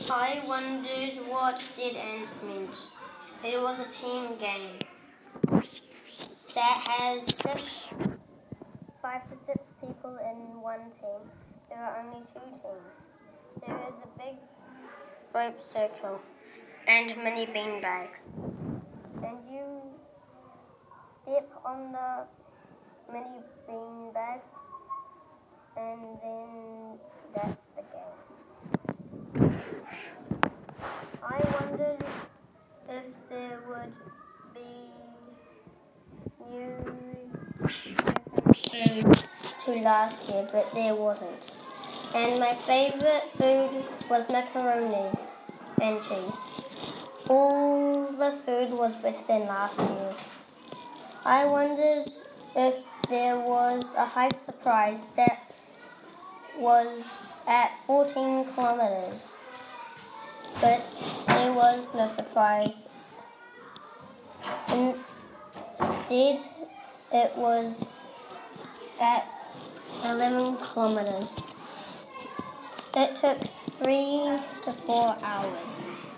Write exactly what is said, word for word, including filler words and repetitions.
I wondered what dead ants meant. It was a team game that has six, five to six people in one team. There are only two teams. There is a big rope circle and many bean bags. And you step on the many bean bags, and then that's the game. I wondered if there would be new food to last year, but there wasn't. And my favourite food was macaroni and cheese. All the food was better than last year's. I wondered if there was a hike surprise that was at fourteen kilometres, but there was no surprise. Instead, it was at eleven kilometres. It took three to four hours.